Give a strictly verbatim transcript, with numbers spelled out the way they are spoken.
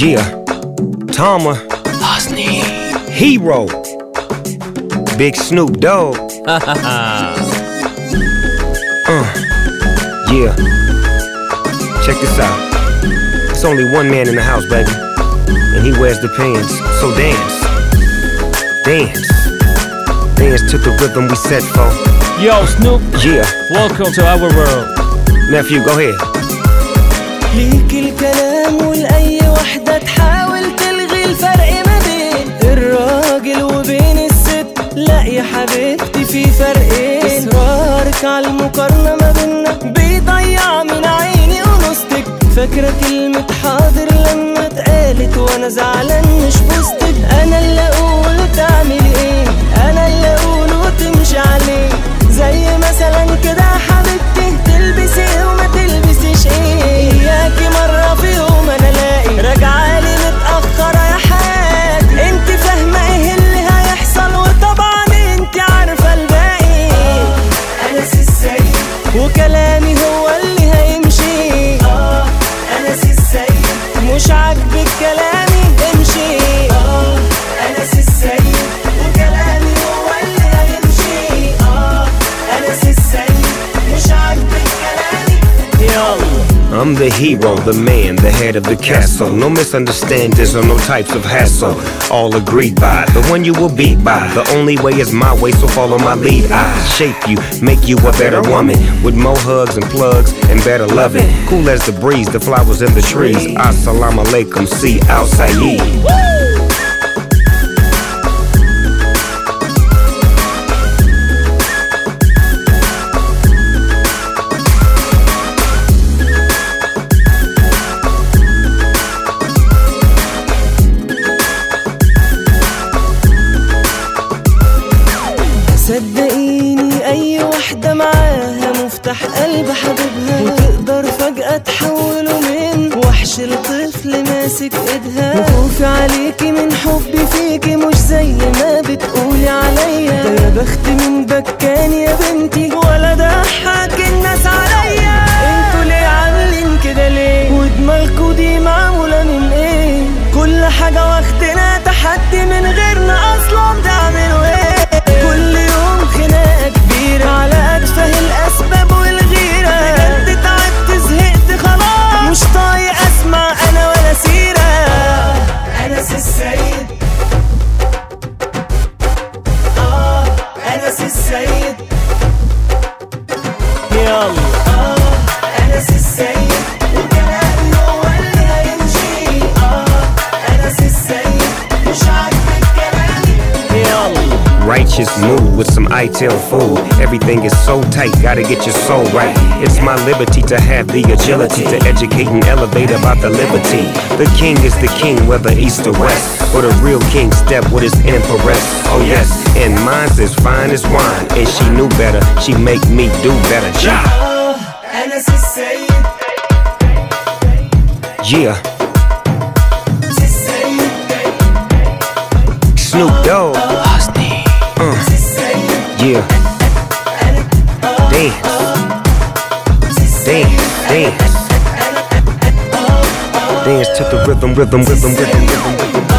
Yeah, Tama, Hosni, Hero, Big Snoop Dogg. uh, yeah. Check this out. It's only one man in the house, baby, and he wears the pants. So dance, dance, dance to the rhythm we set for. Yo, Snoop. Yeah. Welcome to our world. Nephew, go ahead. ليك الكلام ولأي وحدة تحاول تلغي الفرق ما بين الراجل وبين الست. لا يا حبيبتي في فرقين، إصرارك على المقارنة ما بينا بيضيع من عيني ونصتك. فاكرة كلمة حاضر لما اتقالت وانا زعلان مش بوستك. انا اللي اقول وتعملي ايه، انا اللي اقول وتمشي عليه. زي مثلا كده حبيبتي تلبسي وما تلبسيش ايه. اياكي مرة في يوم انا الاقي راجعالي متأخرة يا حياتي. انت فاهمة ايه اللي هيحصل وطبعا انت عارفة الباقي. انا سي السيد وكلامي هو اللي هيمشي. اه انا سي السيد مش عاجبك كلامي امشي. اه انا سي السيد وكلامي هو اللي هيمشي. اه انا سي السيد مش عاجبك كلامي يلا. I'm the hero, the man, the head of the castle. No misunderstandings or no types of hassle. All agreed by, the one you will beat by. The only way is my way, so follow my lead. I shape you, make you a better woman. With more hugs and plugs and better loving. Cool as the breeze, the flowers in the trees. Assalamu alaikum, see outside. صدقيني اي وحدة معاها مفتاح قلب حبيبها، وتقدر فجأة تحوله من وحش لطفل ماسك ايدها. وخوفي عليكي من حبي فيكي مش زي ما بتقولي عليا. ده يا بخت من بكان يا بنتي ولا ضحك الناس عليا. انتوا ليه عاملين كده ليه، ودماغكوا دي معمولة من ايه؟ كل حاجة واخدنا تحدي من غيرنا اصلا تعملوا ايه؟ كل يوم خناقة كبيرة على أتفه الأسباب والغيرة. بجد تعبت زهقت خلاص مش طايق أسمع أنا ولا سيرة. أنا سي السيد، آه أنا سي السيد يلا. آه أنا سي السيد وكلامي هو اللي هيمشي. آه أنا سي السيد مش عاجبك كلامي يلا. Righteous mood with some itel food. Everything is so tight, gotta get your soul right. It's my liberty to have the agility to educate and elevate about the liberty. The king is the king, whether east or west. Or the real king step with his empress. Oh yes, and mine's as fine as wine. And she knew better, she make me do better. Ja. أنا سي السيد. Yeah. سي السيد. Snoop Dogg. Hosni, Uh. سي السيد. Yeah. Dance. Dance. Dance. Dance to the rhythm, rhythm, rhythm, rhythm, rhythm, rhythm.